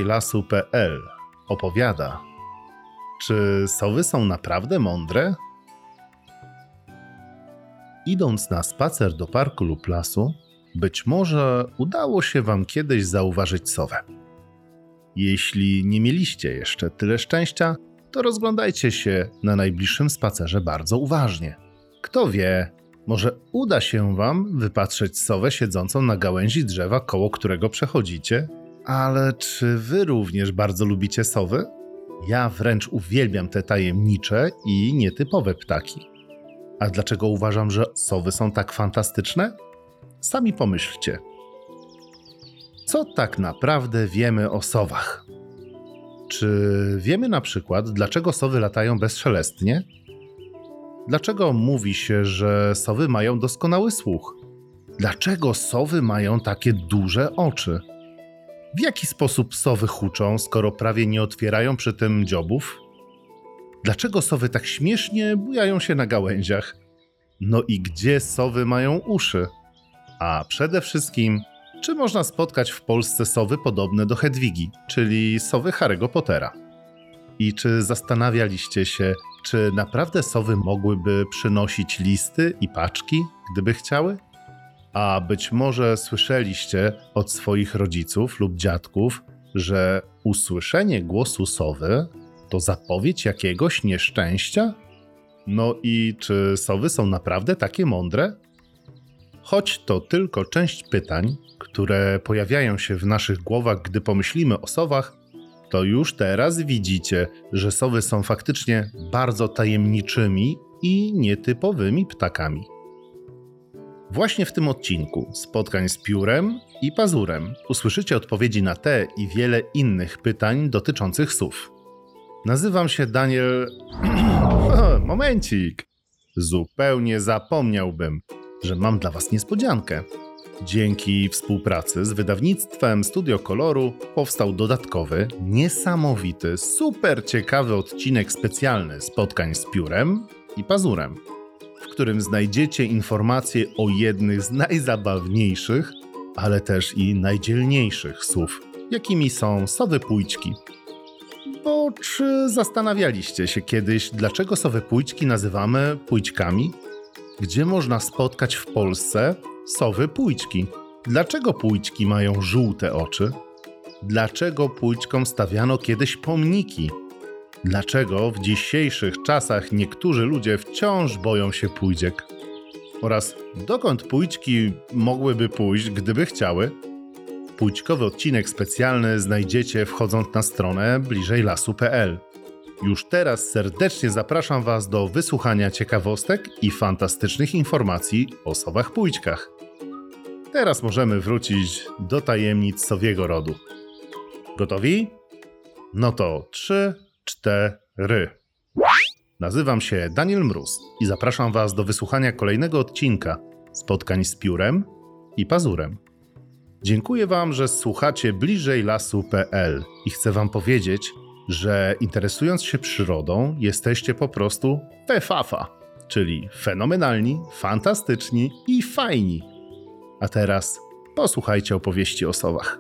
bliżejlasu.pl opowiada: czy sowy są naprawdę mądre? Idąc na spacer do parku lub lasu, być może udało się wam kiedyś zauważyć sowę. Jeśli nie mieliście jeszcze tyle szczęścia, to rozglądajcie się na najbliższym spacerze bardzo uważnie. Kto wie, może uda się wam wypatrzeć sowę siedzącą na gałęzi drzewa, koło którego przechodzicie? Ale czy wy również bardzo lubicie sowy? Ja wręcz uwielbiam te tajemnicze i nietypowe ptaki. A dlaczego uważam, że sowy są tak fantastyczne? Sami pomyślcie. Co tak naprawdę wiemy o sowach? Czy wiemy na przykład, dlaczego sowy latają bezszelestnie? Dlaczego mówi się, że sowy mają doskonały słuch? Dlaczego sowy mają takie duże oczy? W jaki sposób sowy huczą, skoro prawie nie otwierają przy tym dziobów? Dlaczego sowy tak śmiesznie bujają się na gałęziach? No i gdzie sowy mają uszy? A przede wszystkim, czy można spotkać w Polsce sowy podobne do Hedwigi, czyli sowy Harry'ego Pottera? I czy zastanawialiście się, czy naprawdę sowy mogłyby przynosić listy i paczki, gdyby chciały? A być może słyszeliście od swoich rodziców lub dziadków, że usłyszenie głosu sowy to zapowiedź jakiegoś nieszczęścia? No i czy sowy są naprawdę takie mądre? Choć to tylko część pytań, które pojawiają się w naszych głowach, gdy pomyślimy o sowach, to już teraz widzicie, że sowy są faktycznie bardzo tajemniczymi i nietypowymi ptakami. Właśnie w tym odcinku Spotkań z piórem i pazurem usłyszycie odpowiedzi na te i wiele innych pytań dotyczących sów. Nazywam się Daniel... Momencik! Zupełnie zapomniałbym, że mam dla was niespodziankę. Dzięki współpracy z wydawnictwem Studio Koloru powstał dodatkowy, niesamowity, super ciekawy odcinek specjalny Spotkań z piórem i pazurem, w którym znajdziecie informacje o jednych z najzabawniejszych, ale też i najdzielniejszych sów, jakimi są sowy pójczki. Bo czy zastanawialiście się kiedyś, dlaczego sowy pójczki nazywamy pójczkami? Gdzie można spotkać w Polsce sowy pójczki? Dlaczego pójczki mają żółte oczy? Dlaczego pójczkom stawiano kiedyś pomniki? Dlaczego w dzisiejszych czasach niektórzy ludzie wciąż boją się pójdziek? Oraz dokąd pójczki mogłyby pójść, gdyby chciały? Pójczkowy odcinek specjalny znajdziecie wchodząc na stronę bliżejlasu.pl. Już teraz serdecznie zapraszam was do wysłuchania ciekawostek i fantastycznych informacji o sowach pójczkach. Teraz możemy wrócić do tajemnic sowiego rodu. Gotowi? No to 3, 4. Nazywam się Daniel Mróz i zapraszam was do wysłuchania kolejnego odcinka Spotkań z piórem i pazurem. Dziękuję wam, że słuchacie bliżejlasu.pl i chcę wam powiedzieć, że interesując się przyrodą, jesteście po prostu fefafa, czyli fenomenalni, fantastyczni i fajni. A teraz posłuchajcie opowieści o sowach.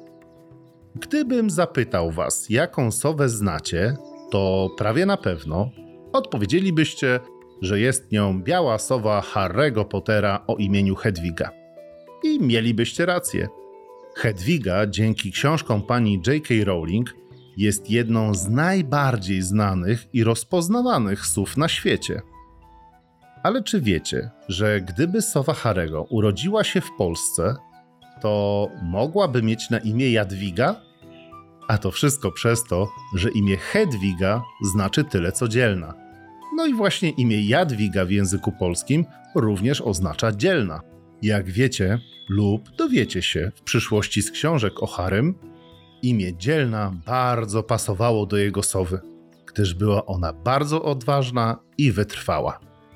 Gdybym zapytał was, jaką sowę znacie, to prawie na pewno odpowiedzielibyście, że jest nią biała sowa Harry'ego Pottera o imieniu Hedwiga. I mielibyście rację. Hedwiga, dzięki książkom pani J.K. Rowling, jest jedną z najbardziej znanych i rozpoznawanych sów na świecie. Ale czy wiecie, że gdyby sowa Harry'ego urodziła się w Polsce, to mogłaby mieć na imię Jadwiga? A to wszystko przez to, że imię Hedwiga znaczy tyle co dzielna. No i właśnie imię Jadwiga w języku polskim również oznacza dzielna. Jak wiecie lub dowiecie się w przyszłości z książek o Harrym, imię Dzielna bardzo pasowało do jego sowy, gdyż była ona bardzo odważna i wytrwała.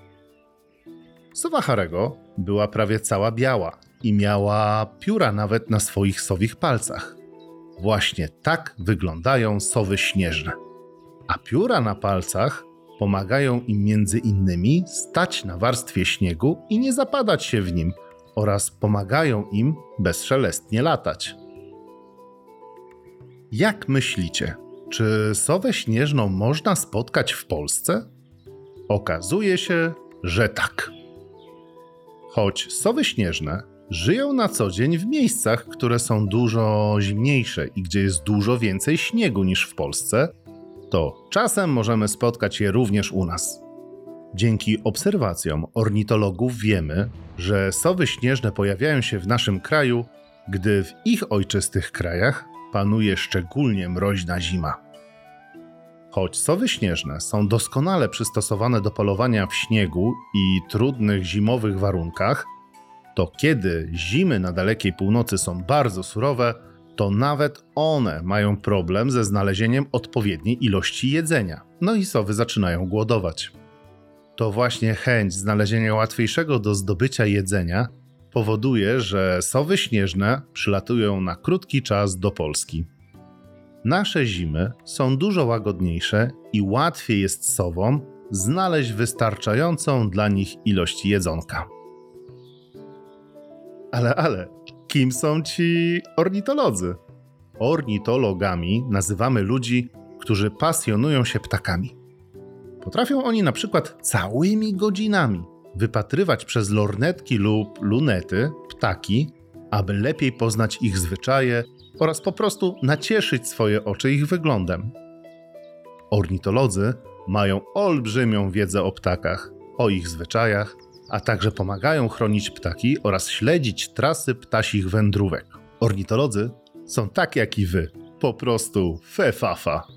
Sowa Harry'ego była prawie cała biała i miała pióra nawet na swoich sowich palcach. Właśnie tak wyglądają sowy śnieżne. A pióra na palcach pomagają im między innymi stać na warstwie śniegu i nie zapadać się w nim oraz pomagają im bezszelestnie latać. Jak myślicie, czy sowę śnieżną można spotkać w Polsce? Okazuje się, że tak. Choć sowy śnieżne żyją na co dzień w miejscach, które są dużo zimniejsze i gdzie jest dużo więcej śniegu niż w Polsce, to czasem możemy spotkać je również u nas. Dzięki obserwacjom ornitologów wiemy, że sowy śnieżne pojawiają się w naszym kraju, gdy w ich ojczystych krajach panuje szczególnie mroźna zima. Choć sowy śnieżne są doskonale przystosowane do polowania w śniegu i trudnych zimowych warunkach, to kiedy zimy na dalekiej północy są bardzo surowe, to nawet one mają problem ze znalezieniem odpowiedniej ilości jedzenia. No i sowy zaczynają głodować. To właśnie chęć znalezienia łatwiejszego do zdobycia jedzenia powoduje, że sowy śnieżne przylatują na krótki czas do Polski. Nasze zimy są dużo łagodniejsze i łatwiej jest sowom znaleźć wystarczającą dla nich ilość jedzonka. Ale, kim są ci ornitolodzy? Ornitologami nazywamy ludzi, którzy pasjonują się ptakami. Potrafią oni na przykład całymi godzinami wypatrywać przez lornetki lub lunety ptaki, aby lepiej poznać ich zwyczaje oraz po prostu nacieszyć swoje oczy ich wyglądem. Ornitolodzy mają olbrzymią wiedzę o ptakach, o ich zwyczajach, a także pomagają chronić ptaki oraz śledzić trasy ptasich wędrówek. Ornitolodzy są tak jak i wy, po prostu fe-fa-fa.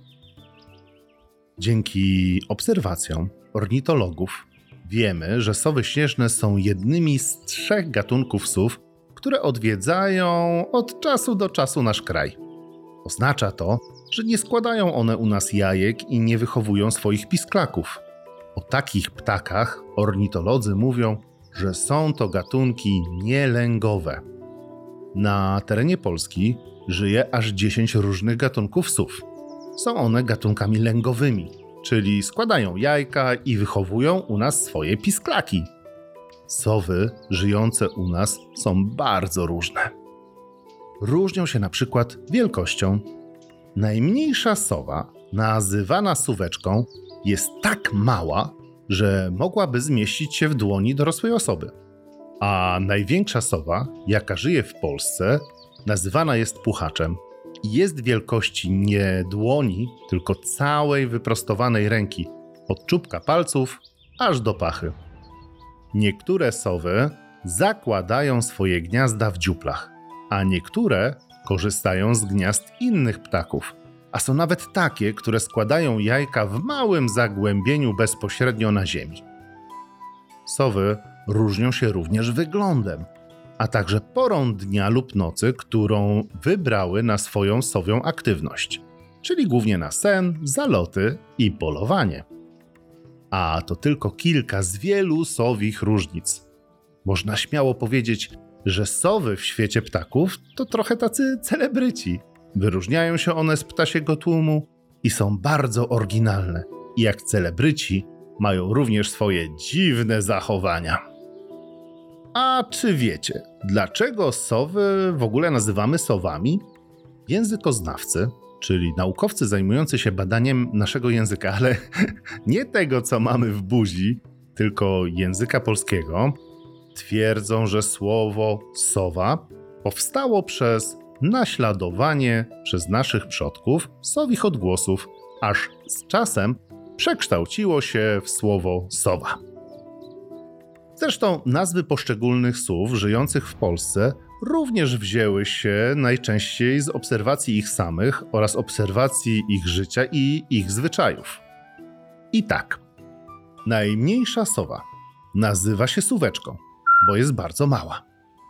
Dzięki obserwacjom ornitologów wiemy, że sowy śnieżne są jednymi z 3 gatunków sów, które odwiedzają od czasu do czasu nasz kraj. Oznacza to, że nie składają one u nas jajek i nie wychowują swoich pisklaków. O takich ptakach ornitolodzy mówią, że są to gatunki nielęgowe. Na terenie Polski żyje aż 10 różnych gatunków sów. Są one gatunkami lęgowymi, czyli składają jajka i wychowują u nas swoje pisklaki. Sowy żyjące u nas są bardzo różne. Różnią się na przykład wielkością. Najmniejsza sowa, nazywana suweczką, jest tak mała, że mogłaby zmieścić się w dłoni dorosłej osoby. A największa sowa, jaka żyje w Polsce, nazywana jest puchaczem i jest wielkości nie dłoni, tylko całej wyprostowanej ręki, od czubka palców aż do pachy. Niektóre sowy zakładają swoje gniazda w dziuplach, a niektóre korzystają z gniazd innych ptaków, a są nawet takie, które składają jajka w małym zagłębieniu bezpośrednio na ziemi. Sowy różnią się również wyglądem, a także porą dnia lub nocy, którą wybrały na swoją sowią aktywność, czyli głównie na sen, zaloty i polowanie. A to tylko kilka z wielu sowich różnic. Można śmiało powiedzieć, że sowy w świecie ptaków to trochę tacy celebryci. Wyróżniają się one z ptasiego tłumu i są bardzo oryginalne. I jak celebryci mają również swoje dziwne zachowania. A czy wiecie, dlaczego sowy w ogóle nazywamy sowami? Językoznawcy, czyli naukowcy zajmujący się badaniem naszego języka, ale nie tego, co mamy w buzi, tylko języka polskiego, twierdzą, że słowo sowa powstało przez naśladowanie przez naszych przodków sowich odgłosów, aż z czasem przekształciło się w słowo sowa. Zresztą nazwy poszczególnych sów żyjących w Polsce również wzięły się najczęściej z obserwacji ich samych oraz obserwacji ich życia i ich zwyczajów. I tak, najmniejsza sowa nazywa się suweczką, bo jest bardzo mała.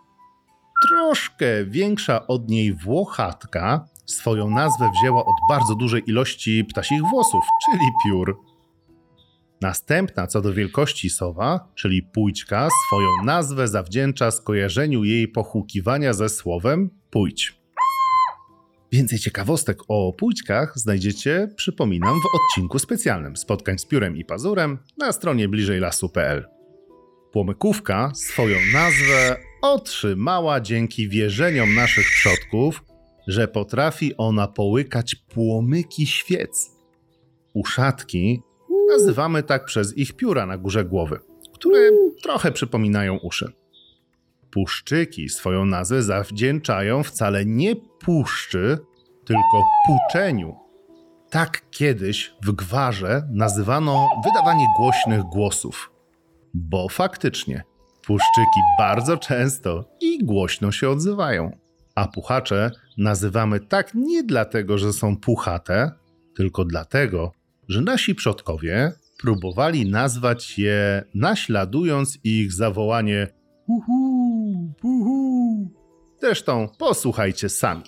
Troszkę większa od niej włochatka swoją nazwę wzięła od bardzo dużej ilości ptasich włosów, czyli piór. Następna co do wielkości sowa, czyli pójćka, swoją nazwę zawdzięcza skojarzeniu jej pohukiwania ze słowem pójdź. Więcej ciekawostek o pójćkach znajdziecie, przypominam, w odcinku specjalnym Spotkań z piórem i pazurem na stronie bliżejlasu.pl. Płomykówka swoją nazwę otrzymała dzięki wierzeniom naszych przodków, że potrafi ona połykać płomyki świec. Uszatki nazywamy tak przez ich pióra na górze głowy, które trochę przypominają uszy. Puszczyki swoją nazwę zawdzięczają wcale nie puszczy, tylko puczeniu. Tak kiedyś w gwarze nazywano wydawanie głośnych głosów. Bo faktycznie puszczyki bardzo często i głośno się odzywają. A puchacze nazywamy tak nie dlatego, że są puchate, tylko dlatego, że nasi przodkowie próbowali nazwać je naśladując ich zawołanie uhu, puhu. Zresztą posłuchajcie sami.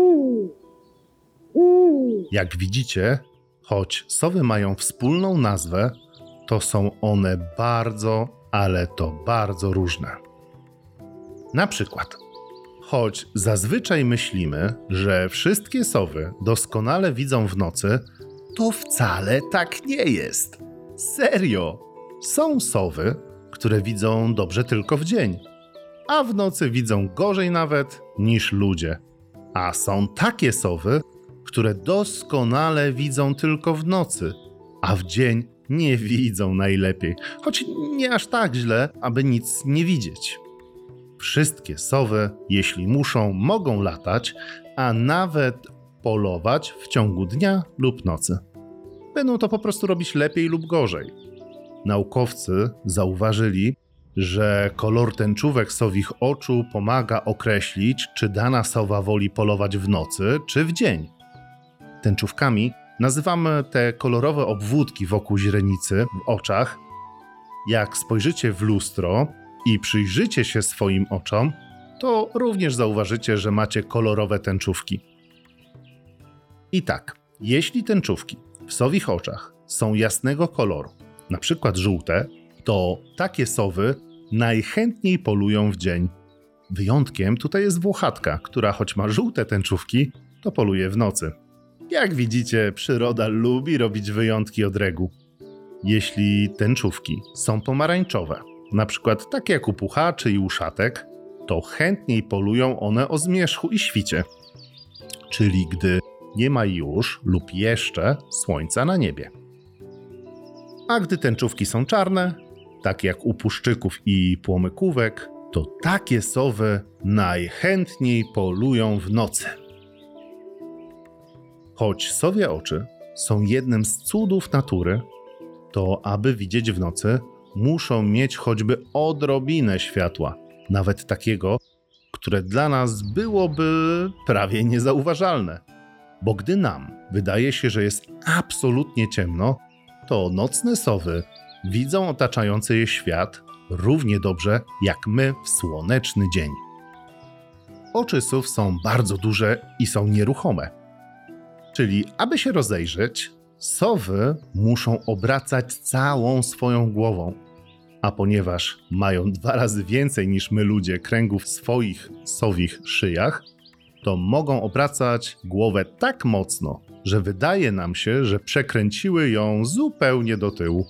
Jak widzicie, choć sowy mają wspólną nazwę, to są one bardzo, ale to bardzo różne. Na przykład, choć zazwyczaj myślimy, że wszystkie sowy doskonale widzą w nocy, to wcale tak nie jest. Serio! Są sowy, które widzą dobrze tylko w dzień, a w nocy widzą gorzej nawet niż ludzie. A są takie sowy, które doskonale widzą tylko w nocy, a w dzień nie widzą najlepiej, choć nie aż tak źle, aby nic nie widzieć. Wszystkie sowy, jeśli muszą, mogą latać, a nawet polować w ciągu dnia lub nocy. Będą to po prostu robić lepiej lub gorzej. Naukowcy zauważyli, że kolor tęczówek sowich oczu pomaga określić, czy dana sowa woli polować w nocy czy w dzień. Tęczówkami nazywamy te kolorowe obwódki wokół źrenicy w oczach. Jak spojrzycie w lustro i przyjrzycie się swoim oczom, to również zauważycie, że macie kolorowe tęczówki. I tak, jeśli tęczówki w sowich oczach są jasnego koloru, na przykład żółte, to takie sowy najchętniej polują w dzień. Wyjątkiem tutaj jest włochatka, która choć ma żółte tęczówki, to poluje w nocy. Jak widzicie, przyroda lubi robić wyjątki od reguł. Jeśli tęczówki są pomarańczowe, na przykład takie jak u puchaczy i uszatek, to chętniej polują one o zmierzchu i świcie, czyli gdy nie ma już lub jeszcze słońca na niebie. A gdy tęczówki są czarne, tak jak u puszczyków i płomykówek, to takie sowy najchętniej polują w nocy. Choć sowie oczy są jednym z cudów natury, to aby widzieć w nocy, muszą mieć choćby odrobinę światła, nawet takiego, które dla nas byłoby prawie niezauważalne. Bo gdy nam wydaje się, że jest absolutnie ciemno, to nocne sowy widzą otaczający je świat równie dobrze jak my w słoneczny dzień. Oczy sów są bardzo duże i są nieruchome. Czyli aby się rozejrzeć, sowy muszą obracać całą swoją głową. A ponieważ mają 2 razy więcej niż my ludzie kręgów w swoich sowich szyjach, to mogą obracać głowę tak mocno, że wydaje nam się, że przekręciły ją zupełnie do tyłu.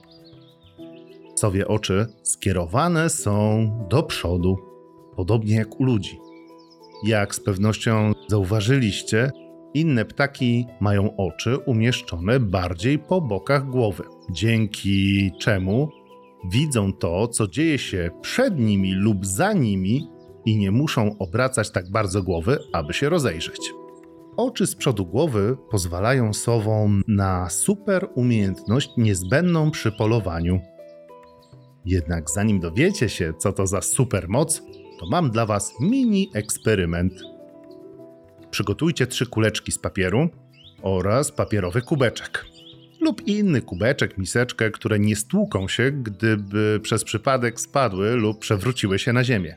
Sowie oczy skierowane są do przodu, podobnie jak u ludzi. Jak z pewnością zauważyliście, inne ptaki mają oczy umieszczone bardziej po bokach głowy, dzięki czemu widzą to, co dzieje się przed nimi lub za nimi i nie muszą obracać tak bardzo głowy, aby się rozejrzeć. Oczy z przodu głowy pozwalają sowom na super umiejętność niezbędną przy polowaniu. Jednak zanim dowiecie się, co to za supermoc, to mam dla Was mini eksperyment. Przygotujcie 3 kuleczki z papieru oraz papierowy kubeczek. Lub inny kubeczek, miseczkę, które nie stłuką się, gdyby przez przypadek spadły lub przewróciły się na ziemię.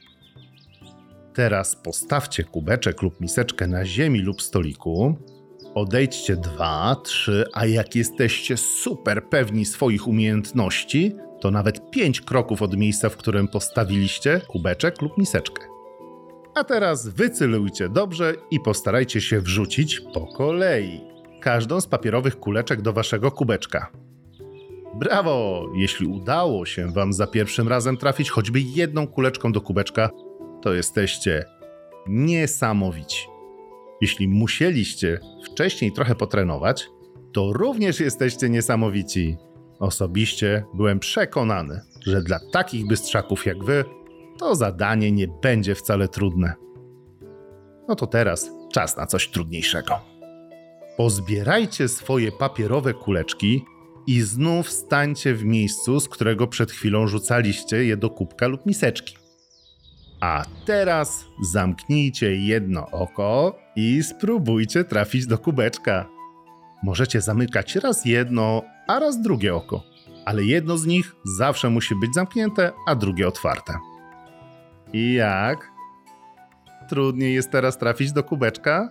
Teraz postawcie kubeczek lub miseczkę na ziemi lub stoliku. Odejdźcie 2, 3, a jak jesteście super pewni swoich umiejętności, to nawet 5 kroków od miejsca, w którym postawiliście kubeczek lub miseczkę. A teraz wycelujcie dobrze i postarajcie się wrzucić po kolei każdą z papierowych kuleczek do waszego kubeczka. Brawo! Jeśli udało się wam za pierwszym razem trafić choćby jedną kuleczką do kubeczka, to jesteście niesamowici. jeśli musieliście wcześniej trochę potrenować, to również jesteście niesamowici. Osobiście byłem przekonany, że dla takich bystrzaków jak wy to zadanie nie będzie wcale trudne. No to teraz czas na coś trudniejszego. Pozbierajcie swoje papierowe kuleczki i znów stańcie w miejscu, z którego przed chwilą rzucaliście je do kubka lub miseczki. A teraz zamknijcie jedno oko i spróbujcie trafić do kubeczka. Możecie zamykać raz jedno, a raz drugie oko, ale jedno z nich zawsze musi być zamknięte, a drugie otwarte. I jak? Trudniej jest teraz trafić do kubeczka?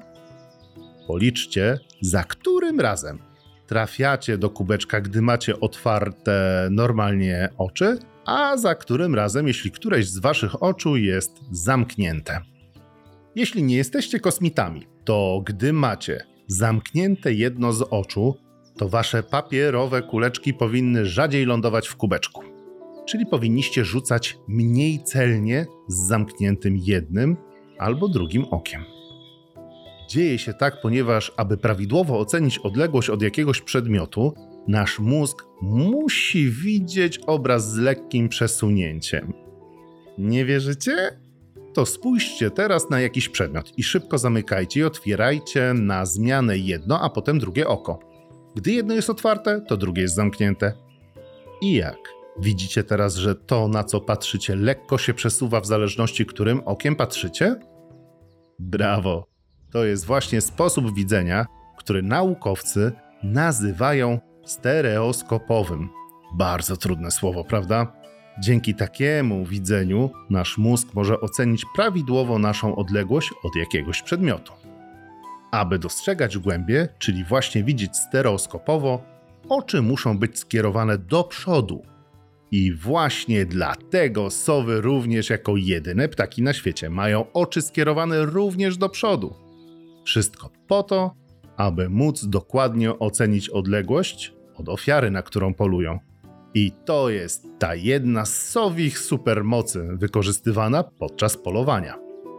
Policzcie, za którym razem trafiacie do kubeczka, gdy macie otwarte normalnie oczy, a za którym razem, jeśli któreś z waszych oczu jest zamknięte. Jeśli nie jesteście kosmitami, to gdy macie zamknięte jedno z oczu, to wasze papierowe kuleczki powinny rzadziej lądować w kubeczku. Czyli powinniście rzucać mniej celnie z zamkniętym jednym albo drugim okiem. Dzieje się tak, ponieważ aby prawidłowo ocenić odległość od jakiegoś przedmiotu, nasz mózg musi widzieć obraz z lekkim przesunięciem. Nie wierzycie? To spójrzcie teraz na jakiś przedmiot i szybko zamykajcie i otwierajcie na zmianę jedno, a potem drugie oko. Gdy jedno jest otwarte, to drugie jest zamknięte. I jak? Widzicie teraz, że to, na co patrzycie, lekko się przesuwa w zależności, którym okiem patrzycie? Brawo! To jest właśnie sposób widzenia, który naukowcy nazywają stereoskopowym. Bardzo trudne słowo, prawda? Dzięki takiemu widzeniu nasz mózg może ocenić prawidłowo naszą odległość od jakiegoś przedmiotu. Aby dostrzegać głębie, czyli właśnie widzieć stereoskopowo, oczy muszą być skierowane do przodu. I właśnie dlatego sowy również jako jedyne ptaki na świecie mają oczy skierowane również do przodu. Wszystko po to, aby móc dokładnie ocenić odległość od ofiary, na którą polują. I to jest ta jedna z sowich supermocy wykorzystywana podczas polowania.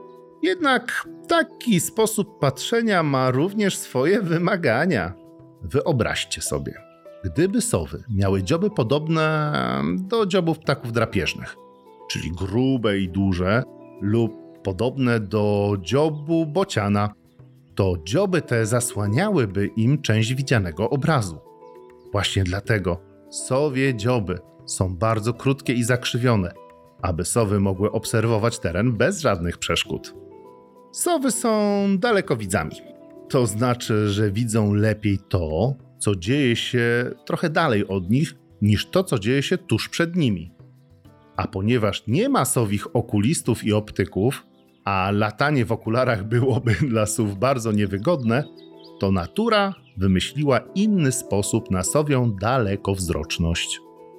Jednak taki sposób patrzenia ma również swoje wymagania. Wyobraźcie sobie, gdyby sowy miały dzioby podobne do dziobów ptaków drapieżnych, czyli grube i duże, lub podobne do dziobu bociana, to dzioby te zasłaniałyby im część widzianego obrazu. Właśnie dlatego sowie dzioby są bardzo krótkie i zakrzywione, aby sowy mogły obserwować teren bez żadnych przeszkód. Sowy są dalekowidzami. To znaczy, że widzą lepiej to, co dzieje się trochę dalej od nich, niż to, co dzieje się tuż przed nimi. A ponieważ nie ma sowich okulistów i optyków, a latanie w okularach byłoby dla sów bardzo niewygodne, to natura wymyśliła inny sposób na sowią dalekowzroczność.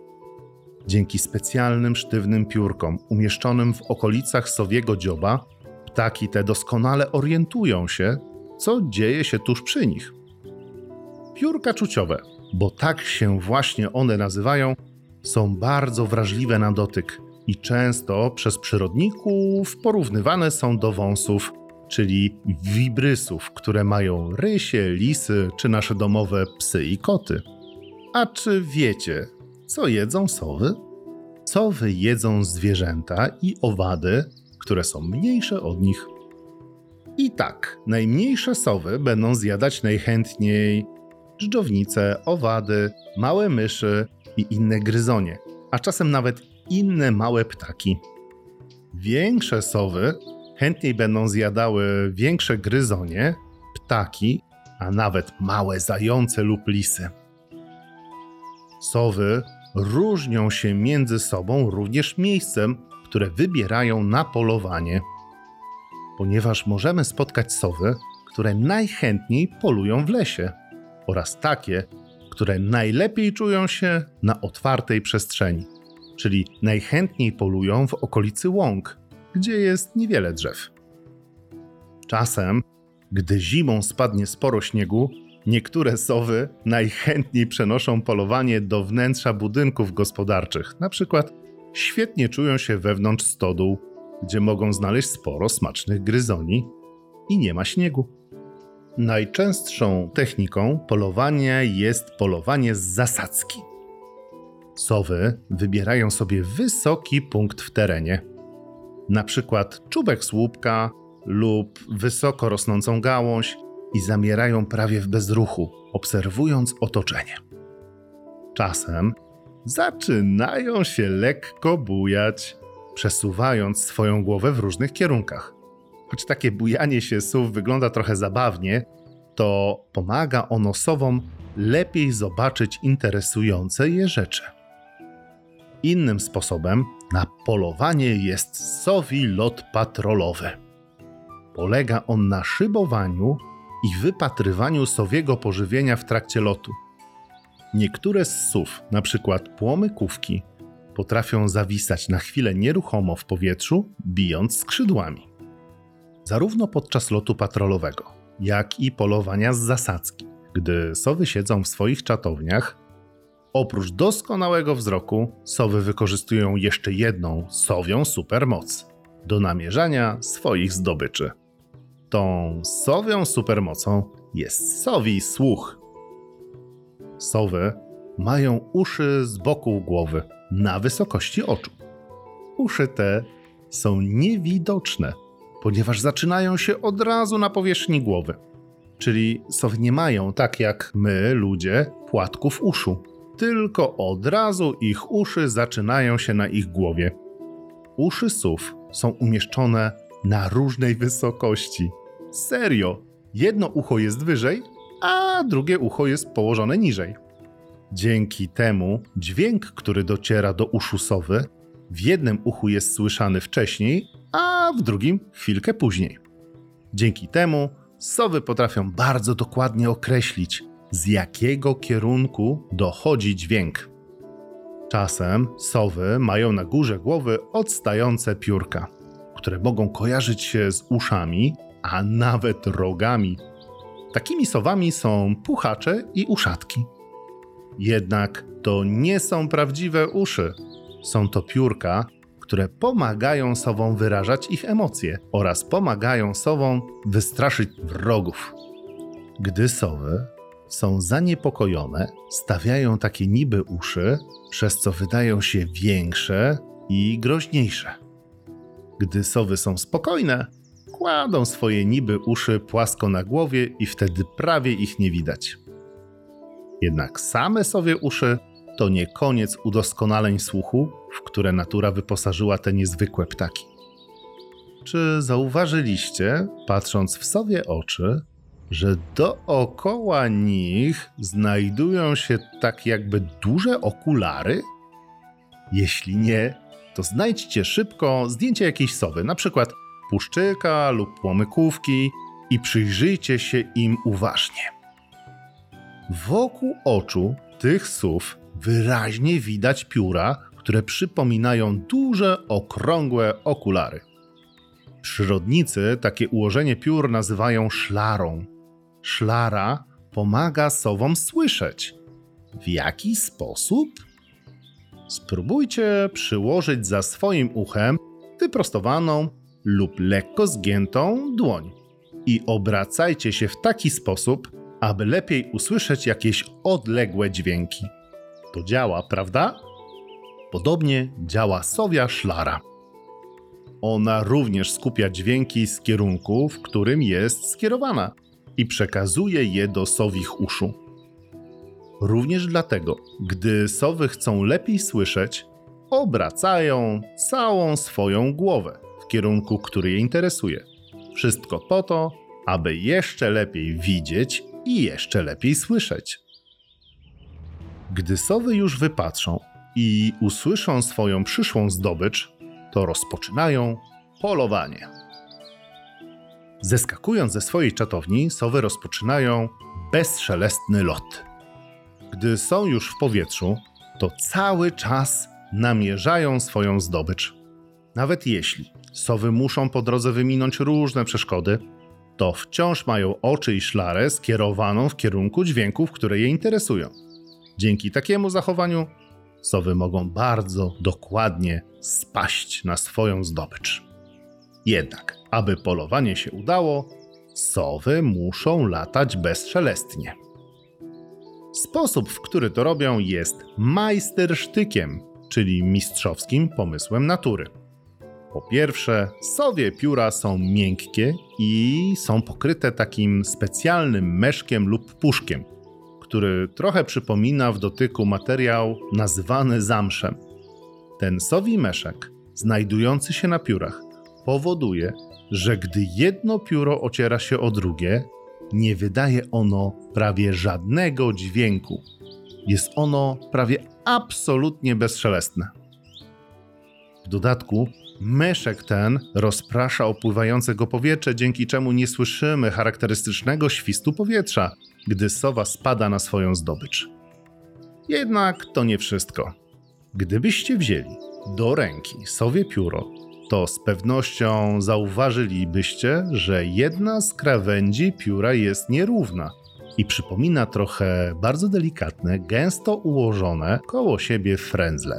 Dzięki specjalnym sztywnym piórkom umieszczonym w okolicach sowiego dzioba, ptaki te doskonale orientują się, co dzieje się tuż przy nich. Piórka czuciowe, bo tak się właśnie one nazywają, są bardzo wrażliwe na dotyk i często przez przyrodników porównywane są do wąsów, czyli wibrysów, które mają rysie, lisy czy nasze domowe psy i koty. A czy wiecie, co jedzą sowy? Sowy jedzą zwierzęta i owady, które są mniejsze od nich. I tak, najmniejsze sowy będą zjadać najchętniej dżdżownice, owady, małe myszy i inne gryzonie, a czasem nawet inne małe ptaki. Większe sowy chętniej będą zjadały większe gryzonie, ptaki, a nawet małe zające lub lisy. Sowy różnią się między sobą również miejscem, które wybierają na polowanie. Ponieważ możemy spotkać sowy, które najchętniej polują w lesie oraz takie, które najlepiej czują się na otwartej przestrzeni, czyli najchętniej polują w okolicy łąk, gdzie jest niewiele drzew. Czasem, gdy zimą spadnie sporo śniegu, niektóre sowy najchętniej przenoszą polowanie do wnętrza budynków gospodarczych. Na przykład świetnie czują się wewnątrz stodół, gdzie mogą znaleźć sporo smacznych gryzoni i nie ma śniegu. Najczęstszą techniką polowania jest polowanie z zasadzki. Sowy wybierają sobie wysoki punkt w terenie, na przykład czubek słupka lub wysoko rosnącą gałąź i zamierają prawie w bezruchu, obserwując otoczenie. Czasem zaczynają się lekko bujać, przesuwając swoją głowę w różnych kierunkach. Choć takie bujanie się sów wygląda trochę zabawnie, to pomaga ono sowom lepiej zobaczyć interesujące je rzeczy. Innym sposobem na polowanie jest sowi lot patrolowy. Polega on na szybowaniu i wypatrywaniu sowiego pożywienia w trakcie lotu. Niektóre z sów, np. płomykówki, potrafią zawisać na chwilę nieruchomo w powietrzu, bijąc skrzydłami. Zarówno podczas lotu patrolowego, jak i polowania z zasadzki, gdy sowy siedzą w swoich czatowniach, oprócz doskonałego wzroku, sowy wykorzystują jeszcze jedną sowią supermoc do namierzania swoich zdobyczy. Tą sowią supermocą jest sowi słuch. Sowy mają uszy z boku głowy, na wysokości oczu. Uszy te są niewidoczne, ponieważ zaczynają się od razu na powierzchni głowy. Czyli sowy nie mają, tak jak my, ludzie, płatków uszu, tylko od razu ich uszy zaczynają się na ich głowie. Uszy sów są umieszczone na różnej wysokości. Serio, jedno ucho jest wyżej, a drugie ucho jest położone niżej. Dzięki temu dźwięk, który dociera do uszu sowy, w jednym uchu jest słyszany wcześniej, a w drugim chwilkę później. Dzięki temu sowy potrafią bardzo dokładnie określić, z jakiego kierunku dochodzi dźwięk. Czasem sowy mają na górze głowy odstające piórka, które mogą kojarzyć się z uszami, a nawet rogami. Takimi sowami są puchacze i uszatki. Jednak to nie są prawdziwe uszy. Są to piórka, które pomagają sowom wyrażać ich emocje oraz pomagają sowom wystraszyć wrogów. Gdy sowy są zaniepokojone, stawiają takie niby uszy, przez co wydają się większe i groźniejsze. Gdy sowy są spokojne, kładą swoje niby uszy płasko na głowie i wtedy prawie ich nie widać. Jednak same sowie uszy to nie koniec udoskonaleń słuchu, w które natura wyposażyła te niezwykłe ptaki. Czy zauważyliście, patrząc w sowie oczy, że dookoła nich znajdują się tak jakby duże okulary? Jeśli nie, to znajdźcie szybko zdjęcie jakiejś sowy, na przykład puszczyka lub płomykówki i przyjrzyjcie się im uważnie. Wokół oczu tych sów wyraźnie widać pióra, które przypominają duże, okrągłe okulary. Przyrodnicy takie ułożenie piór nazywają szlarą. Szlara pomaga sowom słyszeć. W jaki sposób? Spróbujcie przyłożyć za swoim uchem wyprostowaną lub lekko zgiętą dłoń i obracajcie się w taki sposób, aby lepiej usłyszeć jakieś odległe dźwięki. To działa, prawda? Podobnie działa sowia szlara. Ona również skupia dźwięki z kierunku, w którym jest skierowana i przekazuje je do sowich uszu. Również dlatego, gdy sowy chcą lepiej słyszeć, obracają całą swoją głowę w kierunku, który je interesuje. Wszystko po to, aby jeszcze lepiej widzieć i jeszcze lepiej słyszeć. Gdy sowy już wypatrzą i usłyszą swoją przyszłą zdobycz, to rozpoczynają polowanie. Zeskakując ze swojej czatowni, sowy rozpoczynają bezszelestny lot. Gdy są już w powietrzu, to cały czas namierzają swoją zdobycz. Nawet jeśli sowy muszą po drodze wyminąć różne przeszkody, to wciąż mają oczy i szlarę skierowaną w kierunku dźwięków, które je interesują. Dzięki takiemu zachowaniu sowy mogą bardzo dokładnie spaść na swoją zdobycz. Jednak, aby polowanie się udało, Sowy muszą latać bezszelestnie. Sposób, w który to robią, jest majstersztykiem, czyli mistrzowskim pomysłem natury. Po pierwsze, sowie pióra są miękkie i są pokryte takim specjalnym meszkiem lub puszkiem, który trochę przypomina w dotyku materiał nazywany zamszem. Ten sowi meszek, znajdujący się na piórach, powoduje, że gdy jedno pióro ociera się o drugie, nie wydaje ono prawie żadnego dźwięku. Jest ono prawie absolutnie bezszelestne. W dodatku meszek ten rozprasza opływające go powietrze, dzięki czemu nie słyszymy charakterystycznego świstu powietrza, gdy sowa spada na swoją zdobycz. Jednak to nie wszystko. Gdybyście wzięli do ręki sowie pióro, to z pewnością zauważylibyście, że jedna z krawędzi pióra jest nierówna i przypomina trochę bardzo delikatne, gęsto ułożone koło siebie frędzle.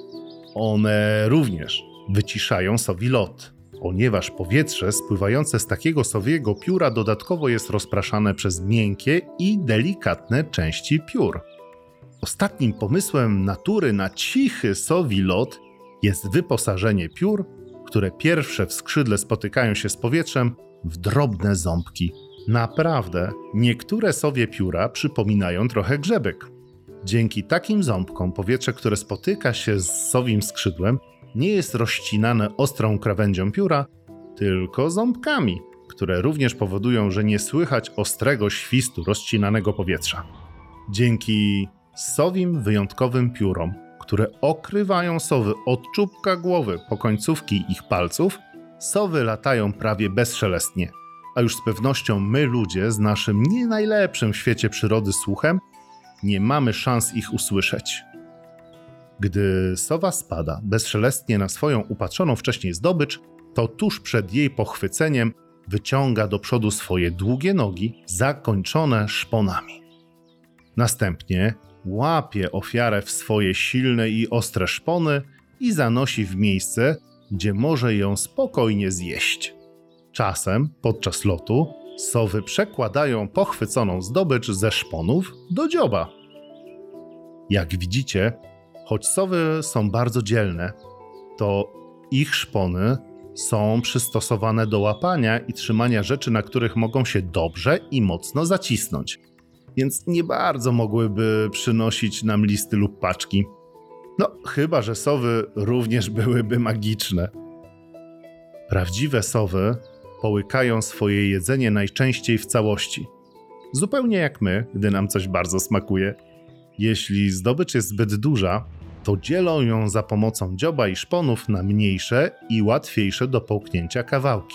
One również wyciszają sowi lot, ponieważ powietrze spływające z takiego sowiego pióra dodatkowo jest rozpraszane przez miękkie i delikatne części piór. Ostatnim pomysłem natury na cichy sowi lot jest wyposażenie piór, które pierwsze w skrzydle spotykają się z powietrzem, w drobne ząbki. Naprawdę, niektóre sowie pióra przypominają trochę grzebek. Dzięki takim ząbkom powietrze, które spotyka się z sowim skrzydłem, nie jest rozcinane ostrą krawędzią pióra, tylko ząbkami, które również powodują, że nie słychać ostrego świstu rozcinanego powietrza. Dzięki sowim wyjątkowym piórom, które okrywają sowy od czubka głowy po końcówki ich palców, sowy latają prawie bezszelestnie, a już z pewnością my ludzie z naszym nie najlepszym w świecie przyrody słuchem nie mamy szans ich usłyszeć. Gdy sowa spada bezszelestnie na swoją upatrzoną wcześniej zdobycz, to tuż przed jej pochwyceniem wyciąga do przodu swoje długie nogi zakończone szponami. Następnie łapie ofiarę w swoje silne i ostre szpony i zanosi w miejsce, gdzie może ją spokojnie zjeść. Czasem, podczas lotu, sowy przekładają pochwyconą zdobycz ze szponów do dzioba. Jak widzicie, choć sowy są bardzo dzielne, to ich szpony są przystosowane do łapania i trzymania rzeczy, na których mogą się dobrze i mocno zacisnąć, więc nie bardzo mogłyby przynosić nam listy lub paczki. No, chyba że sowy również byłyby magiczne. Prawdziwe sowy połykają swoje jedzenie najczęściej w całości. Zupełnie jak my, gdy nam coś bardzo smakuje. Jeśli zdobycz jest zbyt duża, to dzielą ją za pomocą dzioba i szponów na mniejsze i łatwiejsze do połknięcia kawałki.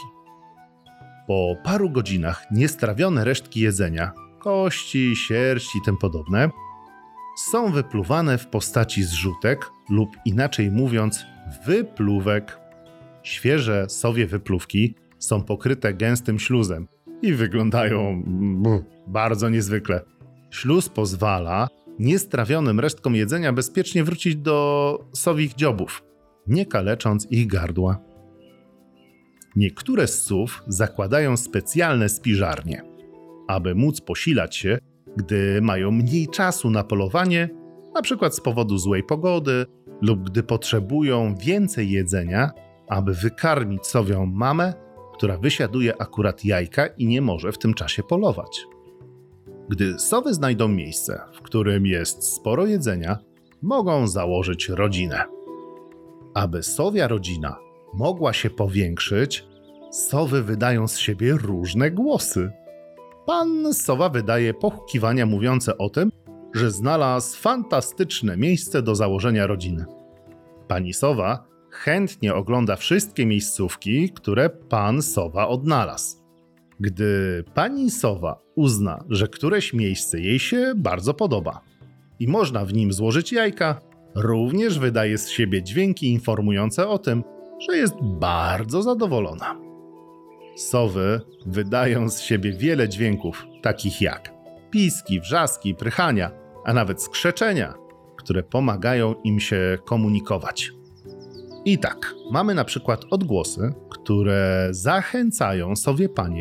Po paru godzinach niestrawione resztki jedzenia, kości, sierść i tym podobne, są wypluwane w postaci zrzutek lub inaczej mówiąc wypluwek. Świeże sowie wypluwki są pokryte gęstym śluzem i wyglądają bardzo niezwykle. Śluz pozwala niestrawionym resztkom jedzenia bezpiecznie wrócić do sowich dziobów, nie kalecząc ich gardła. Niektóre z sów zakładają specjalne spiżarnie, aby móc posilać się, gdy mają mniej czasu na polowanie, np. z powodu złej pogody lub gdy potrzebują więcej jedzenia, aby wykarmić sowią mamę, która wysiaduje akurat jajka i nie może w tym czasie polować. Gdy sowy znajdą miejsce, w którym jest sporo jedzenia, mogą założyć rodzinę. Aby sowia rodzina mogła się powiększyć, sowy wydają z siebie różne głosy. Pan sowa wydaje pohukiwania mówiące o tym, że znalazł fantastyczne miejsce do założenia rodziny. Pani sowa chętnie ogląda wszystkie miejscówki, które pan sowa odnalazł. Gdy pani sowa uzna, że któreś miejsce jej się bardzo podoba i można w nim złożyć jajka, również wydaje z siebie dźwięki informujące o tym, że jest bardzo zadowolona. Sowy wydają z siebie wiele dźwięków, takich jak piski, wrzaski, prychania, a nawet skrzeczenia, które pomagają im się komunikować. I tak, mamy na przykład odgłosy, które zachęcają sowie panie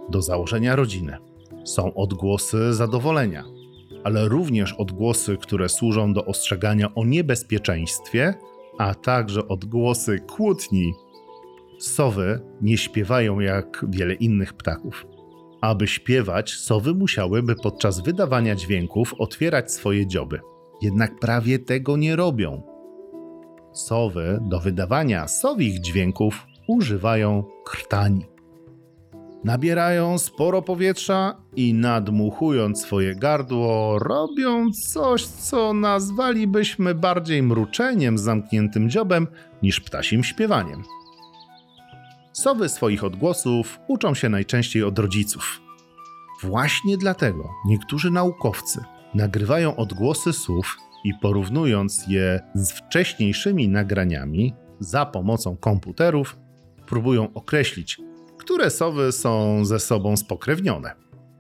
do założenia rodziny. Są odgłosy zadowolenia, ale również odgłosy, które służą do ostrzegania o niebezpieczeństwie, a także odgłosy kłótni. Sowy nie śpiewają jak wiele innych ptaków. Aby śpiewać, sowy musiałyby podczas wydawania dźwięków otwierać swoje dzioby. Jednak prawie tego nie robią. Sowy do wydawania sowich dźwięków używają krtani. Nabierają sporo powietrza i nadmuchując swoje gardło, robią coś, co nazwalibyśmy bardziej mruczeniem z zamkniętym dziobem niż ptasim śpiewaniem. Sowy swoich odgłosów uczą się najczęściej od rodziców. Właśnie dlatego niektórzy naukowcy nagrywają odgłosy sów i porównując je z wcześniejszymi nagraniami za pomocą komputerów, próbują określić, które sowy są ze sobą spokrewnione.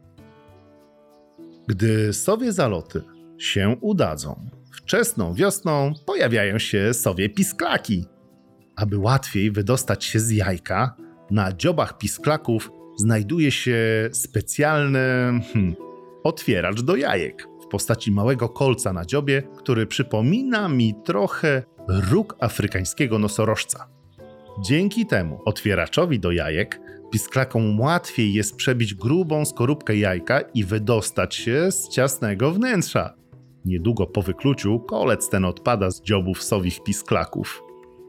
Gdy sowie zaloty się udadzą, wczesną wiosną pojawiają się sowie pisklaki. Aby łatwiej wydostać się z jajka, na dziobach pisklaków znajduje się specjalny otwieracz do jajek w postaci małego kolca na dziobie, który przypomina mi trochę róg afrykańskiego nosorożca. Dzięki temu otwieraczowi do jajek pisklakom łatwiej jest przebić grubą skorupkę jajka i wydostać się z ciasnego wnętrza. Niedługo po wykluciu kolec ten odpada z dziobów sowich pisklaków.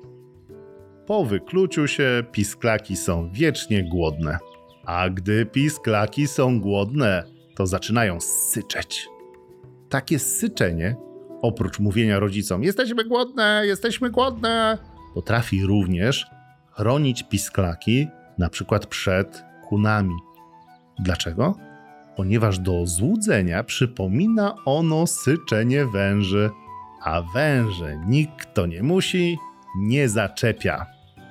Po wykluciu się pisklaki są wiecznie głodne. A gdy pisklaki są głodne, to zaczynają syczeć. Takie syczenie, oprócz mówienia rodzicom jesteśmy głodne, potrafi również chronić pisklaki na przykład przed kunami. Dlaczego? Ponieważ do złudzenia przypomina ono syczenie węży, a węże nikt, kto nie musi, nie zaczepia.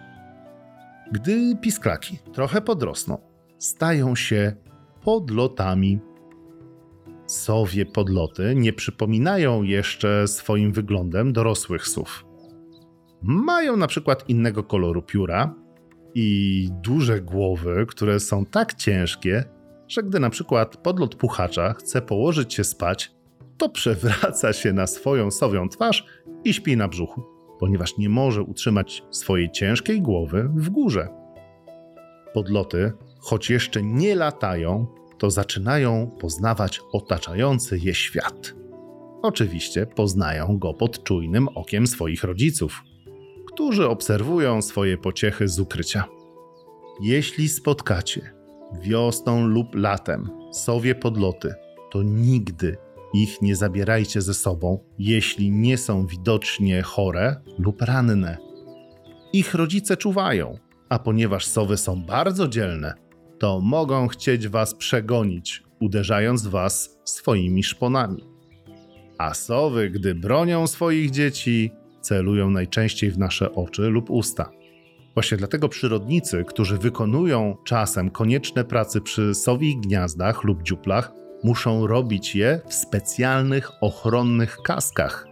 Gdy pisklaki trochę podrosną, stają się podlotami. Sowie podloty nie przypominają jeszcze swoim wyglądem dorosłych sów. Mają na przykład innego koloru pióra i duże głowy, które są tak ciężkie, że gdy na przykład podlot puchacza chce położyć się spać, to przewraca się na swoją sowią twarz i śpi na brzuchu, ponieważ nie może utrzymać swojej ciężkiej głowy w górze. Podloty, choć jeszcze nie latają, to zaczynają poznawać otaczający je świat. Oczywiście poznają go pod czujnym okiem swoich rodziców, którzy obserwują swoje pociechy z ukrycia. Jeśli spotkacie wiosną lub latem sowie podloty, to nigdy ich nie zabierajcie ze sobą, jeśli nie są widocznie chore lub ranne. Ich rodzice czuwają, a ponieważ sowy są bardzo dzielne, to mogą chcieć was przegonić, uderzając was swoimi szponami. A sowy, gdy bronią swoich dzieci, celują najczęściej w nasze oczy lub usta. Właśnie dlatego przyrodnicy, którzy wykonują czasem konieczne prace przy sowich gniazdach lub dziuplach, muszą robić je w specjalnych ochronnych kaskach.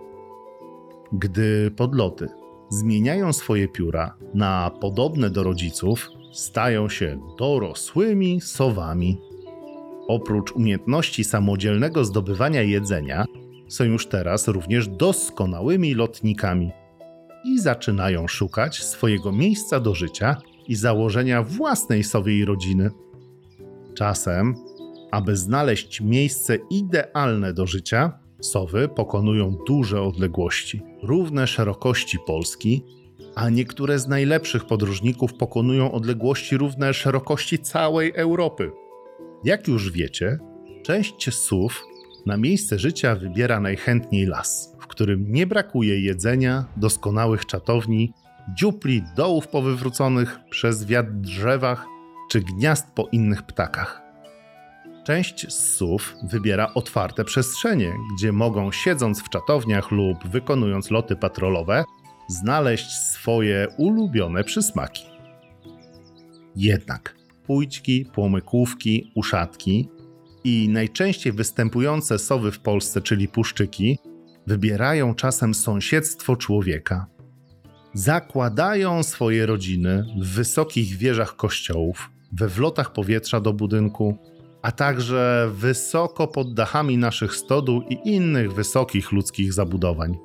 Gdy podloty zmieniają swoje pióra na podobne do rodziców, stają się dorosłymi sowami. Oprócz umiejętności samodzielnego zdobywania jedzenia, są już teraz również doskonałymi lotnikami i zaczynają szukać swojego miejsca do życia i założenia własnej sowiej rodziny. Czasem, aby znaleźć miejsce idealne do życia, sowy pokonują duże odległości, równe szerokości Polski, a niektóre z najlepszych podróżników pokonują odległości równe szerokości całej Europy. Jak już wiecie, część sów na miejsce życia wybiera najchętniej las, w którym nie brakuje jedzenia, doskonałych czatowni, dziupli, dołów powywróconych przez wiatr drzewach czy gniazd po innych ptakach. Część z sów wybiera otwarte przestrzenie, gdzie mogą, siedząc w czatowniach lub wykonując loty patrolowe, znaleźć swoje ulubione przysmaki. Jednak pójdźki, płomykówki, uszatki i najczęściej występujące sowy w Polsce, czyli puszczyki, wybierają czasem sąsiedztwo człowieka. Zakładają swoje rodziny w wysokich wieżach kościołów we wlotach powietrza do budynku, a także wysoko pod dachami naszych stodół i innych wysokich ludzkich zabudowań.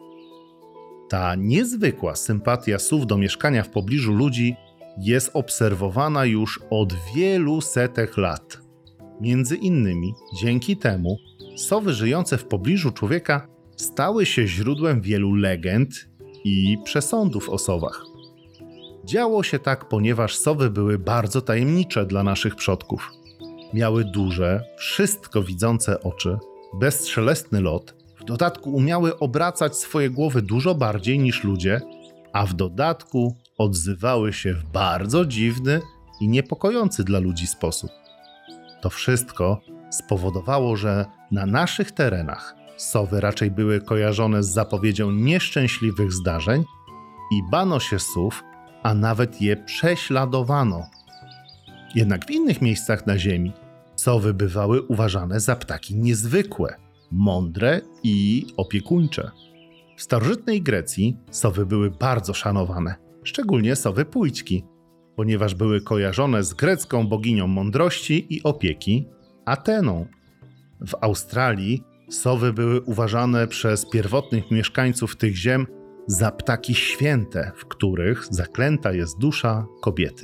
Ta niezwykła sympatia sów do mieszkania w pobliżu ludzi jest obserwowana już od wielu setek lat. Między innymi dzięki temu sowy żyjące w pobliżu człowieka stały się źródłem wielu legend i przesądów o sowach. Działo się tak, ponieważ sowy były bardzo tajemnicze dla naszych przodków. Miały duże, wszystko widzące oczy, bezszelestny lot, w dodatku umiały obracać swoje głowy dużo bardziej niż ludzie, a w dodatku odzywały się w bardzo dziwny i niepokojący dla ludzi sposób. To wszystko spowodowało, że na naszych terenach sowy raczej były kojarzone z zapowiedzią nieszczęśliwych zdarzeń i bano się sów, a nawet je prześladowano. Jednak w innych miejscach na ziemi sowy bywały uważane za ptaki niezwykłe, mądre i opiekuńcze. W starożytnej Grecji sowy były bardzo szanowane, szczególnie sowy pójdźki, ponieważ były kojarzone z grecką boginią mądrości i opieki, Ateną. W Australii sowy były uważane przez pierwotnych mieszkańców tych ziem za ptaki święte, w których zaklęta jest dusza kobiety.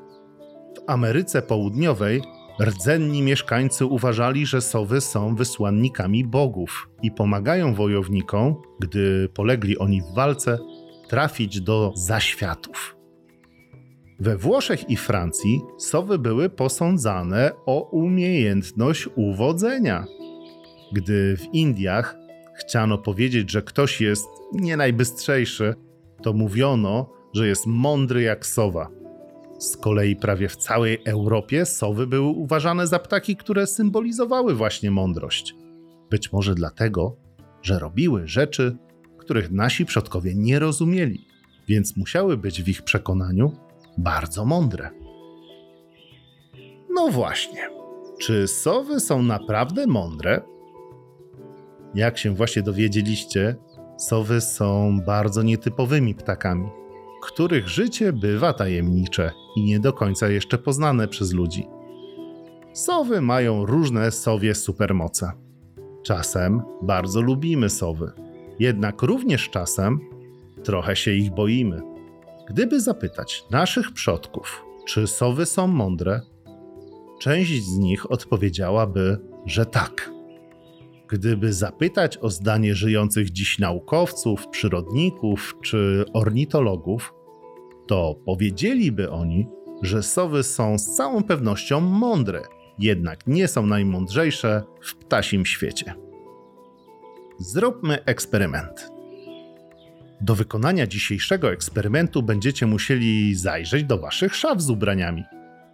W Ameryce Południowej rdzenni mieszkańcy uważali, że sowy są wysłannikami bogów i pomagają wojownikom, gdy polegli oni w walce, trafić do zaświatów. We Włoszech i Francji sowy były posądzane o umiejętność uwodzenia. Gdy w Indiach chciano powiedzieć, że ktoś jest nie najbystrzejszy, to mówiono, że jest mądry jak sowa. Z kolei prawie w całej Europie sowy były uważane za ptaki, które symbolizowały właśnie mądrość. Być może dlatego, że robiły rzeczy, których nasi przodkowie nie rozumieli, więc musiały być w ich przekonaniu bardzo mądre. No właśnie, czy sowy są naprawdę mądre? Jak się właśnie dowiedzieliście, sowy są bardzo nietypowymi ptakami, których życie bywa tajemnicze i nie do końca jeszcze poznane przez ludzi. Sowy mają różne sowie supermoce. Czasem bardzo lubimy sowy, jednak również czasem trochę się ich boimy. Gdyby zapytać naszych przodków, czy sowy są mądre, część z nich odpowiedziałaby, że tak. Gdyby zapytać o zdanie żyjących dziś naukowców, przyrodników czy ornitologów, to powiedzieliby oni, że sowy są z całą pewnością mądre, jednak nie są najmądrzejsze w ptasim świecie. Zróbmy eksperyment. Do wykonania dzisiejszego eksperymentu będziecie musieli zajrzeć do waszych szaf z ubraniami.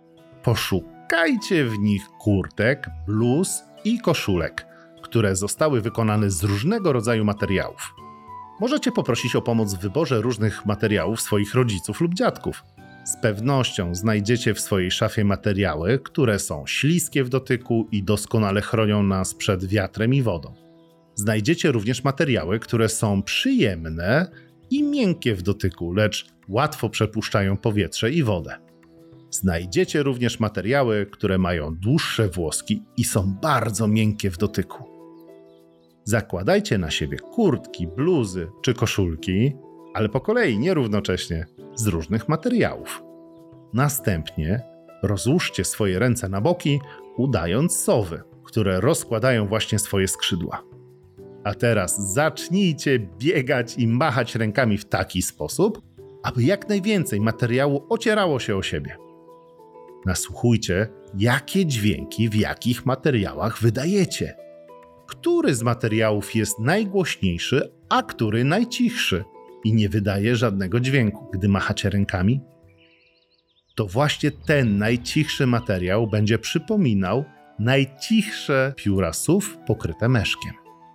Poszukajcie w nich kurtek, bluz i koszulek, które zostały wykonane z różnego rodzaju materiałów. Możecie poprosić o pomoc w wyborze różnych materiałów swoich rodziców lub dziadków. Z pewnością znajdziecie w swojej szafie materiały, które są śliskie w dotyku i doskonale chronią nas przed wiatrem i wodą. Znajdziecie również materiały, które są przyjemne i miękkie w dotyku, lecz łatwo przepuszczają powietrze i wodę. Znajdziecie również materiały, które mają dłuższe włoski i są bardzo miękkie w dotyku. Zakładajcie na siebie kurtki, bluzy czy koszulki, ale po kolei, nie równocześnie, z różnych materiałów. Następnie rozłóżcie swoje ręce na boki, udając sowy, które rozkładają właśnie swoje skrzydła. A teraz zacznijcie biegać i machać rękami w taki sposób, aby jak najwięcej materiału ocierało się o siebie. Nasłuchujcie, jakie dźwięki w jakich materiałach wydajecie. Który z materiałów jest najgłośniejszy, a który najcichszy i nie wydaje żadnego dźwięku, gdy machacie rękami? To właśnie ten najcichszy materiał będzie przypominał najcichsze pióra sów pokryte meszkiem.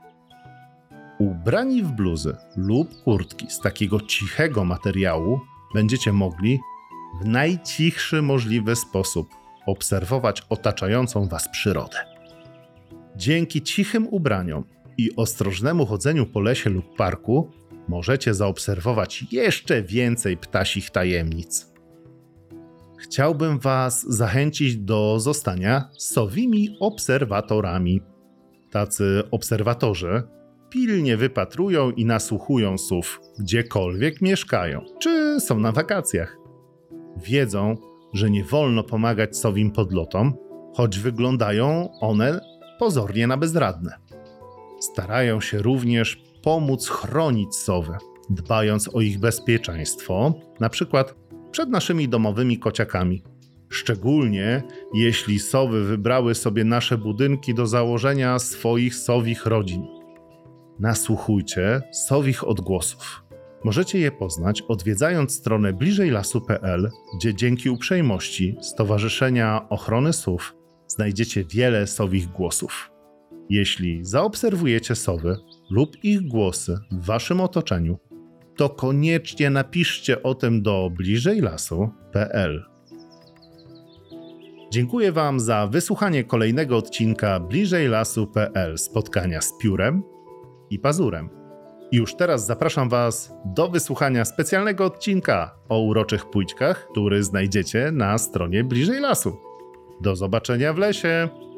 Ubrani w bluzy lub kurtki z takiego cichego materiału będziecie mogli w najcichszy możliwy sposób obserwować otaczającą was przyrodę. Dzięki cichym ubraniom i ostrożnemu chodzeniu po lesie lub parku możecie zaobserwować jeszcze więcej ptasich tajemnic. chciałbym Was zachęcić do zostania sowimi obserwatorami. Tacy obserwatorzy pilnie wypatrują i nasłuchują sów, gdziekolwiek mieszkają, czy są na wakacjach. Wiedzą, że nie wolno pomagać sowim podlotom, choć wyglądają one pozornie na bezradne. Starają się również pomóc chronić sowy, dbając o ich bezpieczeństwo, na przykład przed naszymi domowymi kociakami. Szczególnie jeśli sowy wybrały sobie nasze budynki do założenia swoich sowich rodzin. Nasłuchujcie sowich odgłosów. Możecie je poznać odwiedzając stronę bliżejlasu.pl, gdzie dzięki uprzejmości Stowarzyszenia Ochrony Sów znajdziecie wiele sowich głosów. Jeśli zaobserwujecie sowy lub ich głosy w waszym otoczeniu, to koniecznie napiszcie o tym do bliżejlasu.pl. Dziękuję Wam za wysłuchanie kolejnego odcinka bliżejlasu.pl spotkania z piórem i pazurem. I już teraz zapraszam Was do wysłuchania specjalnego odcinka o uroczych pójdźkach, który znajdziecie na stronie Bliżej Lasu. Do zobaczenia w lesie!